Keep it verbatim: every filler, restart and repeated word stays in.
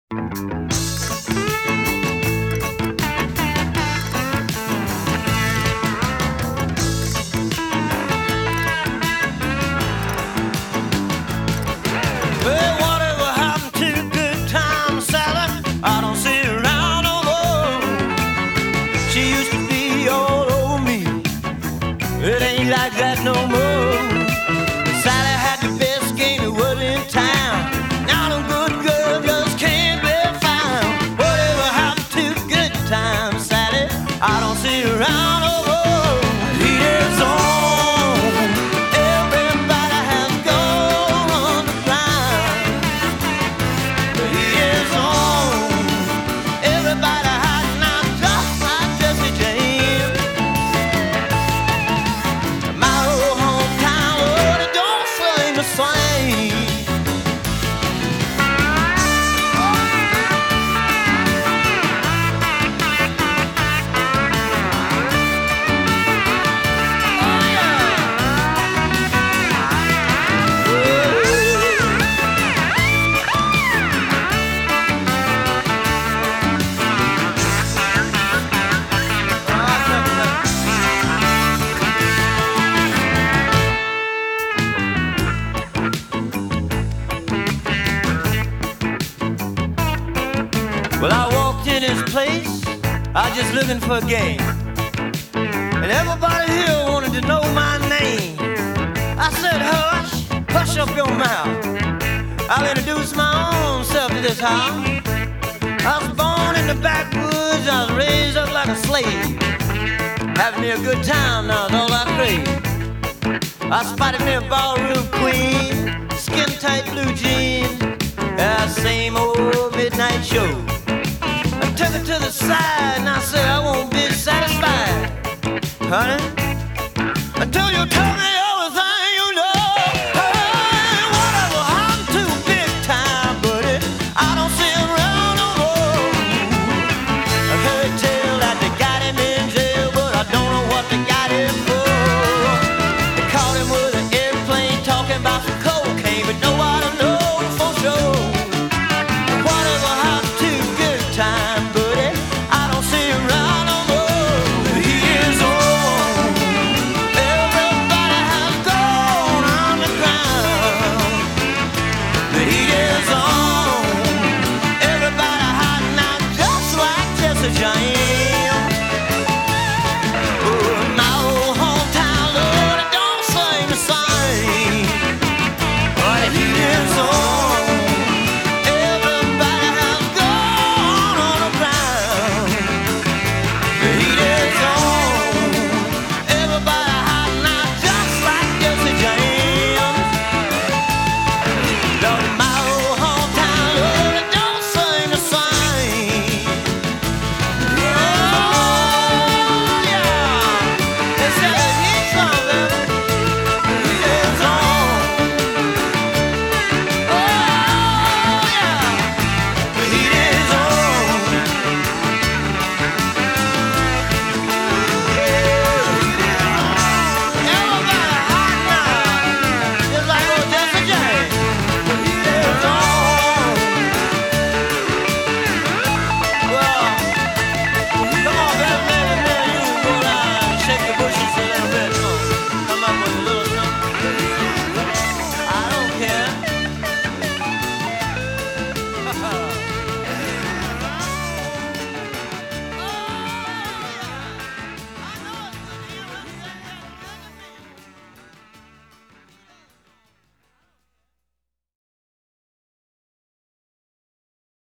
It ain't like that no more. Sally had the best game that was in town. Now them good girls just can't be found. Whatever happened to good times, Sally? I don't see her around no more. He is on. Everybody has gone underground. He is on. Everybody hiding out just like Jesse James. Well, I walked in his place, I was just looking for a game. And everybody here wanted to know my name. I said, hush, hush up your mouth. I'll introduce my own self to this house. I was born in the backwoods, I was raised up like a slave. Having me a good time now is all I crave. I spotted me a ballroom queen, skin-tight blue jeans, that same old midnight show. I took her to the side and I said, I won't be satisfied. Honey,